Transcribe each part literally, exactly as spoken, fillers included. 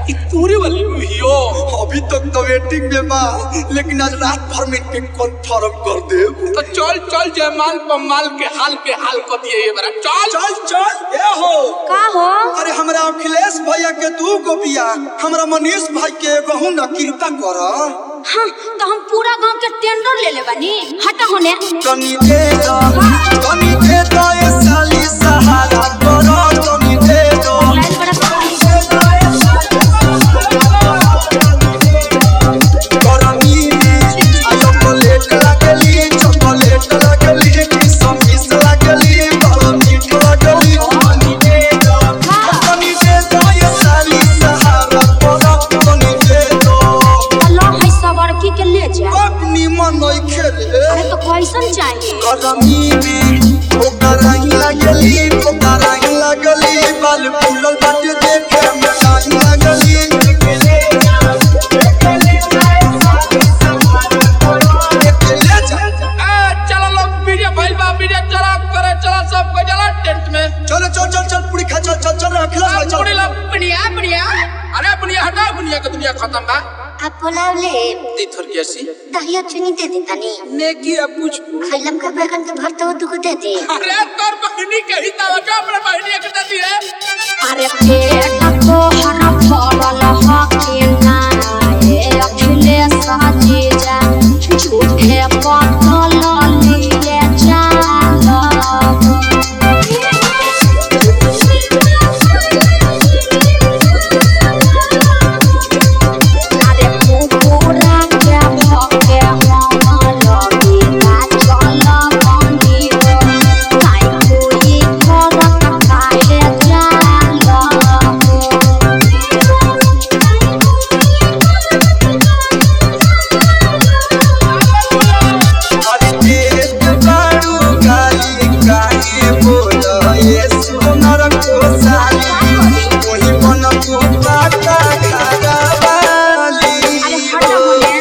कि तूरे वाली हुईयो अभी तक तो वेटिंग में बा, लेकिन आज रात भर में के कंफर्म कर दे। तो चल चल जयमाल पमाल के हाल के हाल कर दिए ये बरा। चल चल चल ए हो का हो? अरे हमरा अखिलेश भैया के दू गो बिया, हमरा मनीष भाई के एगो ना कृपा कर। हाँ तो हम पूरा गांव के टेंडर ले ले बनी। हटा होने तनी दे दो तनी दे दो ये साली सहारा करो, तनी दे दो लाइन बड़ा गरमी में आ चॉकलेट लागली, चॉकलेट लागली, किसमिस लागली, बड़ा मीठ लागली। तनी दे दो तनी दे दो ये साली सहारा करो, तनी दे दो। अल्लाह है सवार की के ले जा। अपनी मन नहीं खेले अरे तो कैसन चाहिए? गरमी में ओकरा ही लागली, ओकरा ही लागली, बाल फूलल बाटे देखे में काहे लागली। ले जा ए चलो लोग वीडियो भाई बा वीडियो चला करे चला सब को चला टेंट में। चल चल चल चल पूरी खा, चल चल चल अखिलेश भाई चल। पूरी ला बुनिया बुनिया अरे बुनिया हटा, बुनिया का दुनिया खत्म बा। आप पुलाव ले दी थोड़ी ऐसी दहिया चुनी दे दे तनी। नेकी अब पूछ खैलम का बैगन के भरता हो दुख दे दे। अरे तोर बहनी के ही तावा जो अपने बहनी के देती है। अरे पेट तो हरा भरल हके ना ए अखिलेश जीजा झूठे पतल लिए जाला। अरे पूरा के भके हम लगी ना चल बनी काई कोई फरक काहे जाला। अरे देख बारू गाली काहे बोल ये सोनर को साली, कोई मन को पाता खागा वाली। अरे हटा होने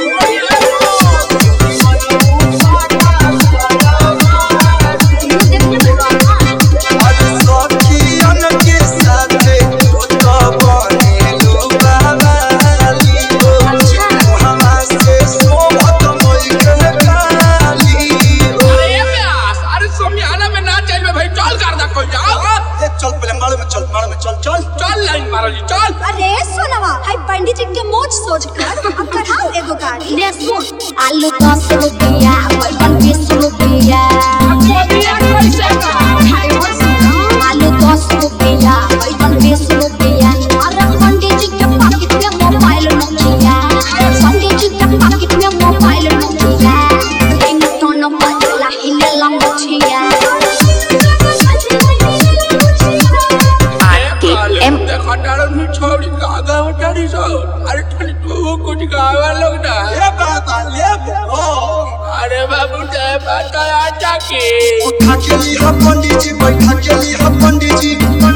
अरे सखियन के साथे तू तो बनेलू बावाली हो, हवा से सोहत मोई के गाली हो। अरे ये प्यास अरे सोमियाना में ना चल में भाई चल कर दा कोई जाओ। ए, चल पहले मारो में चल, मारो में चल चल चल लाइन मारो जी चल। अरे सोनवा हाय पंडित जी के मोच सोच कर अब कराओ एगो गाड़ी। ले सुन आलू दस रुपया बैगन बीस रुपया। मोदिया कैसे का आलू दस रुपया बैगन बीस रुपया। अरे पंडित जी के पॉकेट में मोबाइल नोकिया, पंडित जी के पॉकेट में मोबाइल नोकिया। रिंग टोन बजला हिले लंगोटिया। एम देखा डाल में छोड़ी कागा उठाड़ी सो। अरे ठंडी तो कुछ गावा लोग ना। ए बाबा ले बो अरे बाबू जय माता आजा की उठा के ली हम पंडित जी, बैठा के ली हम पंडित जी,